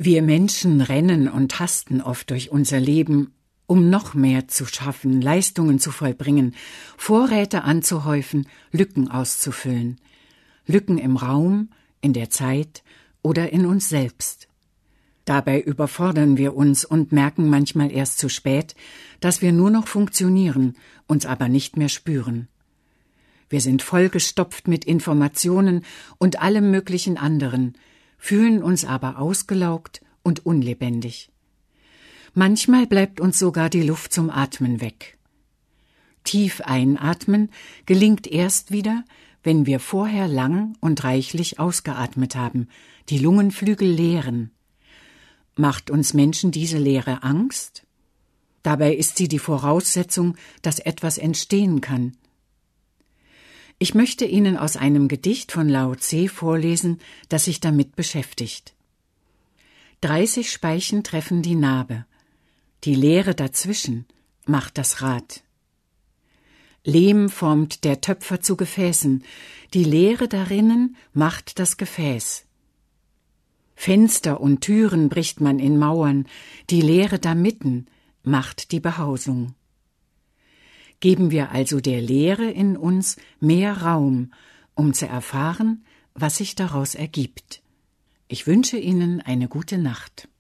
Wir Menschen rennen und hasten oft durch unser Leben, um noch mehr zu schaffen, Leistungen zu vollbringen, Vorräte anzuhäufen, Lücken auszufüllen. Lücken im Raum, in der Zeit oder in uns selbst. Dabei überfordern wir uns und merken manchmal erst zu spät, dass wir nur noch funktionieren, uns aber nicht mehr spüren. Wir sind vollgestopft mit Informationen und allem möglichen anderen, fühlen uns aber ausgelaugt und unlebendig. Manchmal bleibt uns sogar die Luft zum Atmen weg. Tief einatmen gelingt erst wieder, wenn wir vorher lang und reichlich ausgeatmet haben, die Lungenflügel leeren. Macht uns Menschen diese Leere Angst? Dabei ist sie die Voraussetzung, dass etwas entstehen kann. Ich möchte Ihnen aus einem Gedicht von Lao Tse vorlesen, das sich damit beschäftigt. 30 Speichen treffen die Narbe. Die Leere dazwischen macht das Rad. Lehm formt der Töpfer zu Gefäßen, die Leere darinnen macht das Gefäß. Fenster und Türen bricht man in Mauern, die Leere damitten macht die Behausung. Geben wir also der Leere in uns mehr Raum, um zu erfahren, was sich daraus ergibt. Ich wünsche Ihnen eine gute Nacht.